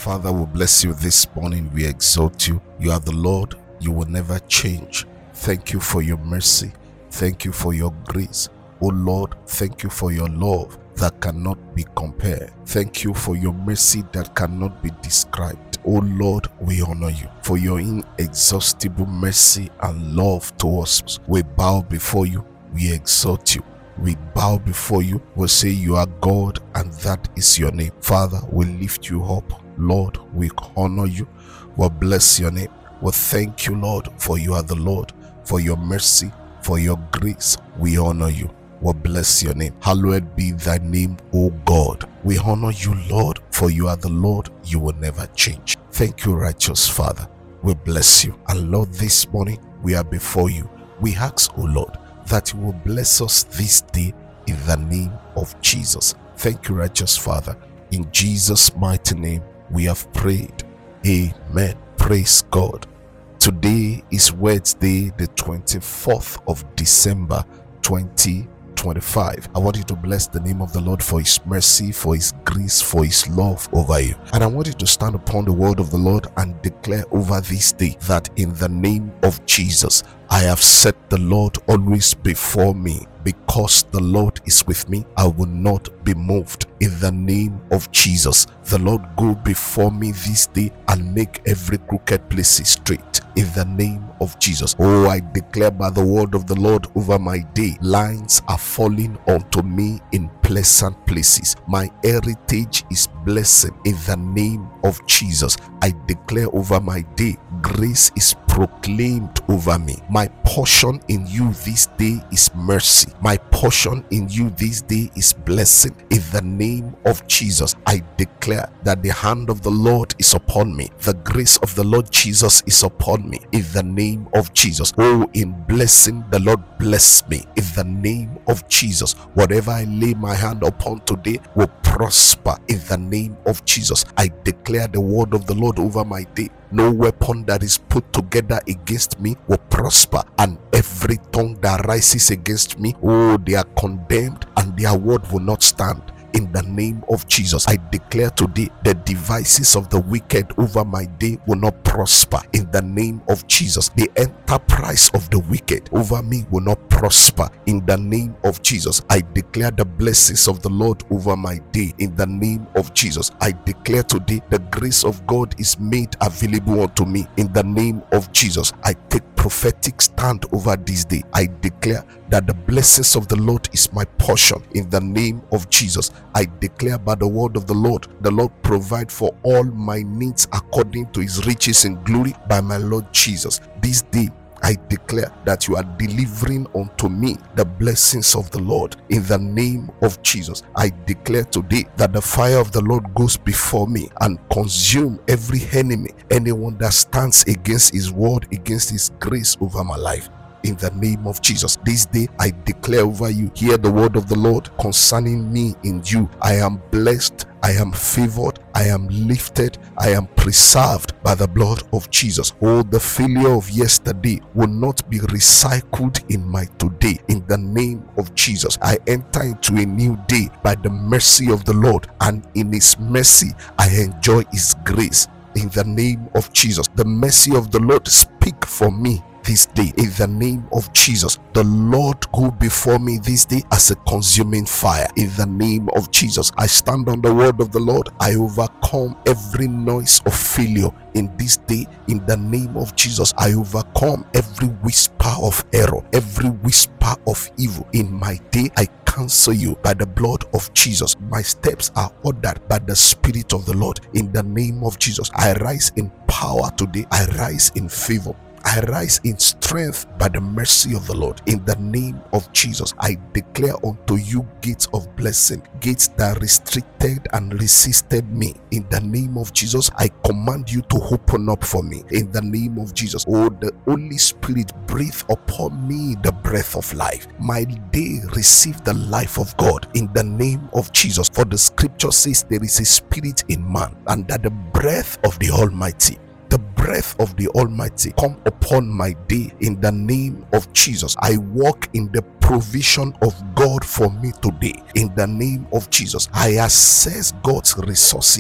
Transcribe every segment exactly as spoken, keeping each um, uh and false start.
Father, we bless you this morning. We exalt you. You are the Lord. You will never change. Thank you for your mercy. Thank you for your grace. Oh Lord, thank you for your love that cannot be compared. Thank you for your mercy that cannot be described. Oh Lord, we honor you for your inexhaustible mercy and love to us. We bow before you. We exalt you. We bow before you. We say you are God and that is your name. Father, we lift you up. Lord, we honor you. We bless your name. We thank you, Lord, for you are the Lord, for your mercy, for your grace. We honor you. We bless your name. Hallowed be thy name, O God. We honor you, Lord, for you are the Lord. You will never change. Thank you, righteous Father. We bless you. And Lord, this morning we are before you. We ask, O Lord, that you will bless us this day in the name of Jesus. Thank you, righteous Father. In Jesus' mighty name we have prayed. Amen. Praise God. Today is Wednesday, the twenty-fourth of December, twenty twenty-five. I want you to bless the name of the Lord for his mercy, for his grace, for his love over you. And I want you to stand upon the word of the Lord and declare over this day that in the name of Jesus, I have set the Lord always before me. Because the Lord is with me, I will not be moved. In the name of Jesus, the Lord go before me this day and make every crooked place straight. In the name of Jesus. Oh, I declare by the word of the Lord over my day, lines are falling onto me in pleasant places. My heritage is blessing. In the name of Jesus, I declare over my day, grace is proclaimed over me. My portion in you this day is mercy. My portion in you this day is blessing. In the name of Jesus, I declare that the hand of the Lord is upon me. The grace of the Lord Jesus is upon me. In the name of Jesus. Oh, in blessing, the Lord bless me. In the name of Jesus, whatever I lay my hand upon today will prosper. In the name of Jesus, I declare the word of the Lord over my day. No weapon that is put together against me will prosper, and every tongue that rises against me, oh, they are condemned and their word will not stand. In the name of Jesus, I declare today the devices of the wicked over my day will not prosper. In the name of Jesus, the enterprise of the wicked over me will not prosper. In the name of Jesus, I declare the blessings of the Lord over my day. In the name of Jesus, I declare today the grace of God is made available unto me. In the name of Jesus, I take prophetic stand over this day. I declare that the blessings of the Lord is my portion. In the name of Jesus, I declare by the word of the Lord, the Lord provide for all my needs according to his riches in glory by my Lord Jesus. This day, I declare that you are delivering unto me the blessings of the Lord. In the name of Jesus, I declare today that the fire of the Lord goes before me and consume every enemy, anyone that stands against his word, against his grace over my life. In the name of Jesus, this day I declare over you, hear the word of the Lord concerning me in you. I am blessed, I am favored, I am lifted, I am preserved by the blood of Jesus. Oh, the failure of yesterday will not be recycled in my today. In the name of Jesus, I enter into a new day by the mercy of the Lord, and in his mercy I enjoy his grace. In the name of Jesus, the mercy of the Lord speak for me this day. In the name of Jesus, the Lord go before me this day as a consuming fire. In the name of Jesus, I stand on the word of the Lord. I overcome every noise of failure in this day. In the name of Jesus, I overcome every whisper of error, every whisper of evil in my day. I cancel you by the blood of Jesus. My steps are ordered by the Spirit of the Lord. In the name of Jesus, I rise in power today. I rise in favor. I rise in strength by the mercy of the Lord. In the name of Jesus, I declare unto you gates of blessing, gates that restricted and resisted me. In the name of Jesus, I command you to open up for me. In the name of Jesus, oh, the Holy Spirit breathe upon me the breath of life. My day receive the life of God. In the name of Jesus, for the scripture says there is a spirit in man, and that the breath of the Almighty, the breath of the Almighty come upon my day. In the name of Jesus, I walk in the provision of God for me today. In the name of Jesus, I access God's resources.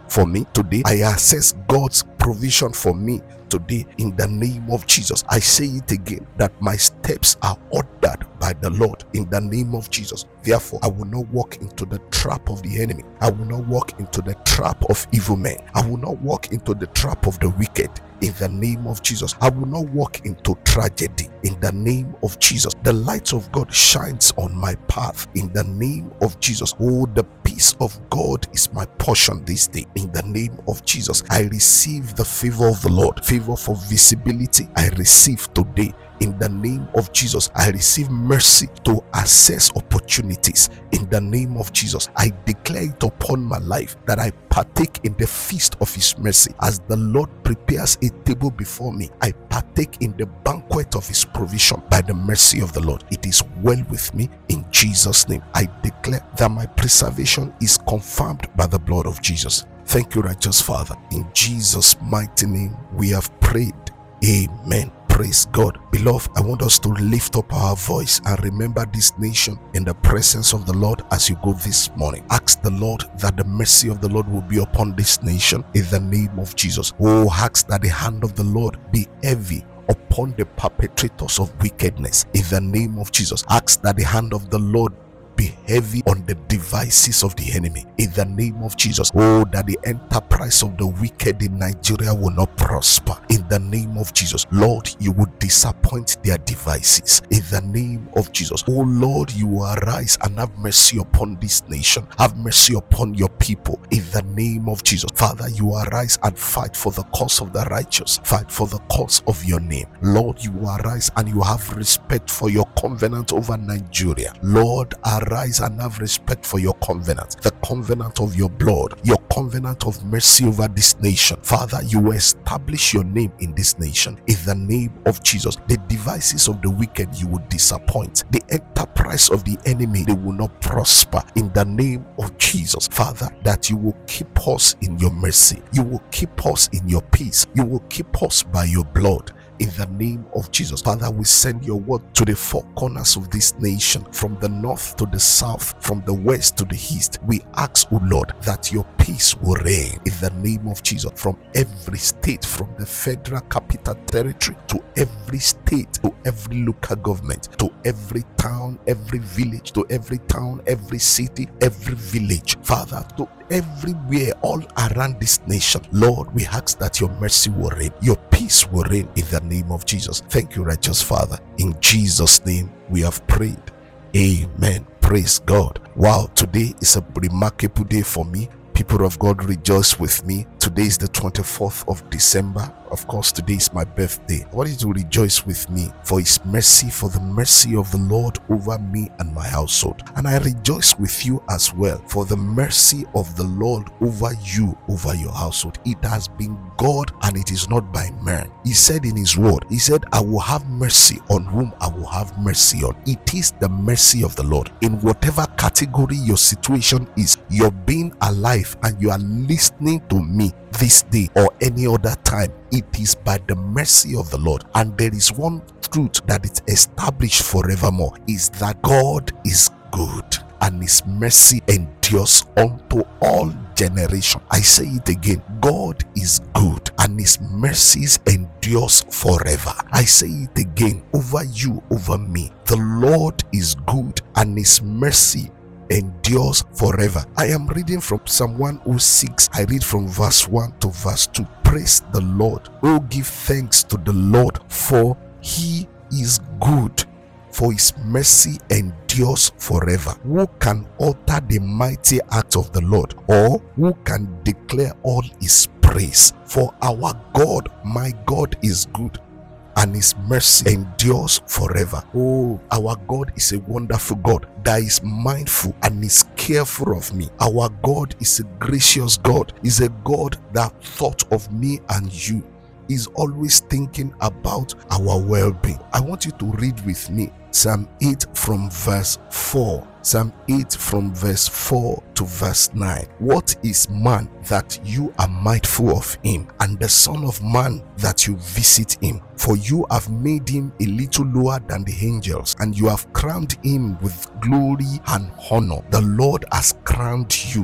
for me today. I access God's provision for me today in the name of Jesus. I say it again, that my steps are ordered by the Lord in the name of Jesus. Therefore, I will not walk into the trap of the enemy. I will not walk into the trap of evil men. I will not walk into the trap of the wicked in the name of Jesus. I will not walk into tragedy in the name of Jesus. The light of God shines on my path in the name of Jesus. Oh, the peace of God is my portion this day in the name of Jesus. I receive the favor of the Lord, favor for visibility. I receive today in the name of Jesus. I receive mercy to access opportunities in the name of Jesus. I declare it upon my life that I partake in the feast of his mercy. As the Lord prepares a table before me, I partake in the banquet of his provision by the mercy of the Lord. It is well with me in Jesus' name. I declare that my preservation is confirmed by the blood of Jesus. Thank you, righteous Father. In Jesus' mighty name we have prayed. Amen. Praise God. Beloved, I want us to lift up our voice and remember this nation in the presence of the Lord as you go this morning. Ask the Lord that the mercy of the Lord will be upon this nation in the name of Jesus. Oh, ask that the hand of the Lord be heavy upon the perpetrators of wickedness in the name of Jesus. Ask that the hand of the Lord be heavy on the devices of the enemy in the name of Jesus. Oh, that the enterprise of the wicked in Nigeria will not prosper in the name of Jesus. Lord, you will disappoint their devices in the name of Jesus. Oh Lord, you will arise and have mercy upon this nation. Have mercy upon your people in the name of Jesus. Father, you arise and fight for the cause of the righteous. Fight for the cause of your name. Lord, you arise and you have respect for your covenant over Nigeria. Lord, arise and have respect for your covenant, the covenant of your blood, your covenant of mercy over this nation. Father, you will establish your name in this nation in the name of Jesus. The devices of the wicked you will disappoint. The enterprise of the enemy, they will not prosper in the name of Jesus. Father, that you will keep us in your mercy. You will keep us in your peace. You will keep us by your blood. In the name of Jesus. Father, we send your word to the four corners of this nation, from the north to the south, from the west to the east. We ask, O Lord, that your peace will reign in the name of Jesus, from every state, from the federal capital territory to every state, to every local government, to every town, every village, to every town, every city, every village. Father, to everywhere all around this nation. Lord, we ask that your mercy will reign, your peace will reign in the name of Jesus. Thank you, righteous Father. In Jesus' name we have prayed. Amen. Praise God. Wow, today is a remarkable day for me. People of God, rejoice with me. Today is the twenty-fourth of December. Of course, today is my birthday. I want you to rejoice with me for his mercy, for the mercy of the Lord over me and my household. And I rejoice with you as well for the mercy of the Lord over you, over your household. It has been God and it is not by man. He said in his word, he said, I will have mercy on whom I will have mercy on. It is the mercy of the Lord. In whatever category your situation is, you're being alive and you are listening to me this day or any other time, it is by the mercy of the Lord. And there is one truth that is established forevermore, is that God is good and his mercy endures unto all generation. I say it again, God is good and his mercies endures forever. I say it again, over you, over me, the Lord is good and his mercy endures forever. I am reading from Psalm one oh six. I read from verse one to verse two. Praise the Lord. Oh, give thanks to the Lord, for he is good, for his mercy endures forever. Who can utter the mighty acts of the Lord, or who can declare all his praise? For our God, my God, is good, and his mercy endures forever. Oh, our God is a wonderful God that is mindful and is careful of me. Our God is a gracious God. Is a God that thought of me and you. Is always thinking about our well-being. I want you to read with me Psalm eight from verse four. Psalm eight from verse four to verse nine. What is man that you are mindful of him, and the son of man that you visit him? For you have made him a little lower than the angels, and you have crowned him with glory and honor. The Lord has crowned you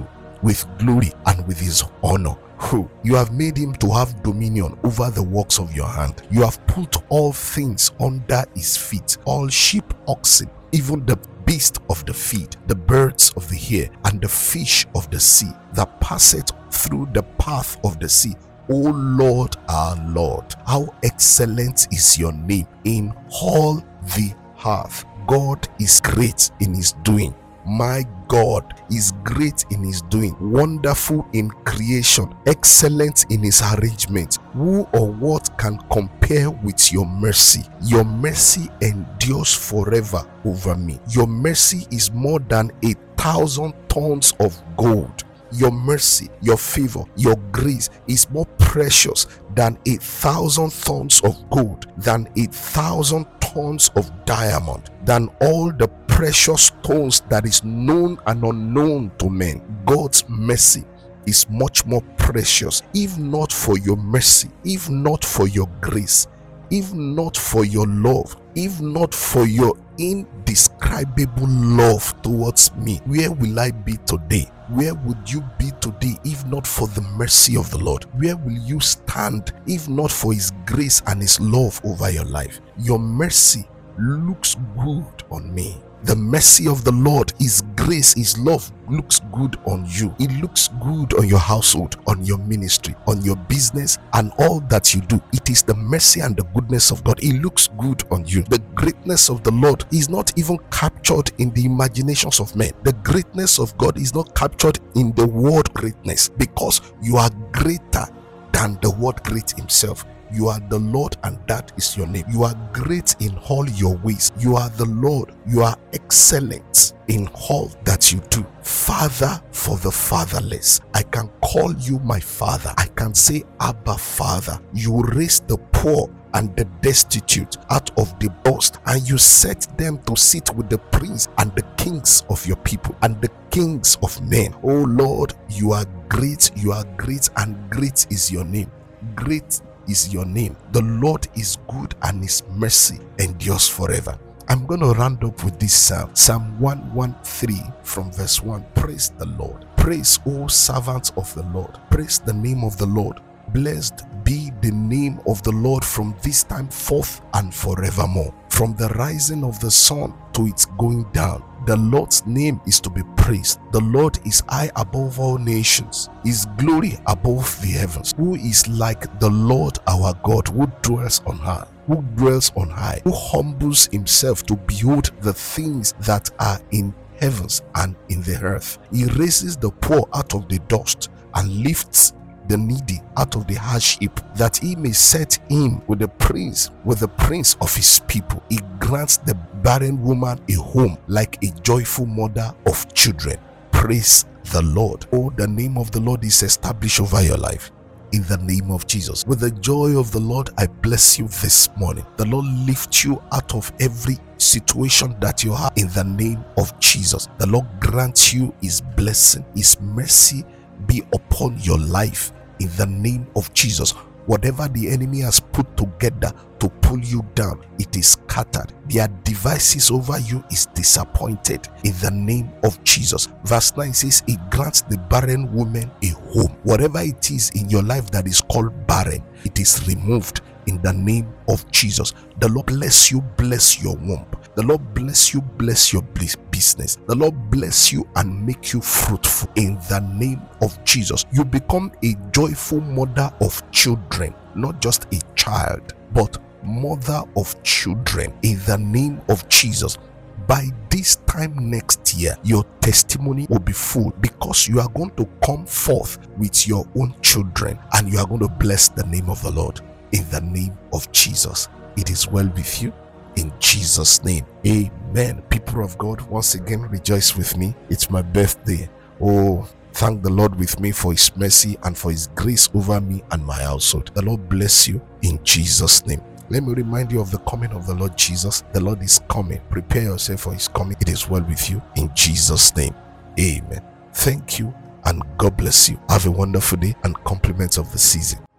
with glory and with his honor. Who you have made him to have dominion over the works of your hand. You have put all things under his feet, all sheep, oxen, even the beast of the field, the birds of the air, and the fish of the sea that passeth through the path of the sea. O Lord, our Lord, how excellent is your name in all the earth. God is great in his doing. My God is great in his doing, wonderful in creation, excellent in his arrangement. Who or what can compare with your mercy? Your mercy endures forever over me. Your mercy is more than a thousand tons of gold. Your mercy, your favor, your grace is more precious than a thousand tons of gold, than a thousand tons of diamond, than all the precious stones that is known and unknown to men. God's mercy is much more precious. If not for your mercy, if not for your grace, if not for your love, if not for your indescribable love towards me, where will I be today? Where would you be today if not for the mercy of the Lord? Where will you stand if not for his grace and his love over your life? Your mercy looks good on me. The mercy of the Lord, his grace, his love looks good on you. It looks good on your household, on your ministry, on your business, and all that you do. It is the mercy and the goodness of God. It looks good on you. The greatness of the Lord is not even captured in the imaginations of men. The greatness of God is not captured in the word greatness, because you are greater than the word great himself. You are the Lord, and that is your name. You are great in all your ways. You are the Lord. You are excellent in all that you do. Father for the fatherless. I can call you my father. I can say, Abba, Father. You raise the poor and the destitute out of the dust, and you set them to sit with the prince and the kings of your people and the kings of men. Oh Lord, you are great. You are great, and great is your name. Great is your name. The Lord is good, and his mercy endures forever. I'm going to round up with this psalm, Psalm one thirteen from verse one. Praise the Lord. Praise, O servants of the Lord. Praise the name of the Lord. Blessed be the name of the Lord from this time forth and forevermore. From the rising of the sun to its going down, the Lord's name is to be praised. The Lord is high above all nations, his glory above the heavens. Who is like the Lord our God, who dwells on high, who dwells on high, who humbles himself to behold the things that are in heavens and in the earth. He raises the poor out of the dust and lifts the needy out of the hardship, that he may set him with the prince, with the prince of his people. He grants the barren woman a home, like a joyful mother of children. Praise the Lord. Oh, the name of the Lord is established over your life. In the name of Jesus. With the joy of the Lord, I bless you this morning. The Lord lift you out of every situation that you have in the name of Jesus. The Lord grant you his blessing, his mercy be upon your life in the name of Jesus. Whatever the enemy has put together to pull you down, it is scattered. Their devices over you is disappointed in the name of Jesus. Verse nine says, it grants the barren woman a home. Whatever it is in your life that is called barren, it is removed in the name of Jesus. The Lord bless you, bless your womb. The Lord bless you, bless your business. The Lord bless you and make you fruitful in the name of Jesus. You become a joyful mother of children, not just a child, but mother of children in the name of Jesus. By this time next year, your testimony will be full, because you are going to come forth with your own children and you are going to bless the name of the Lord in the name of Jesus. It is well with you. In Jesus' name, amen. People of God, once again, rejoice with me. It's my birthday. Oh, thank the Lord with me for his mercy and for his grace over me and my household. The Lord bless you in Jesus' name. Let me remind you of the coming of the Lord Jesus. The Lord is coming. Prepare yourself for his coming. It is well with you in Jesus' name. Amen. Thank you and God bless you. Have a wonderful day and compliments of the season.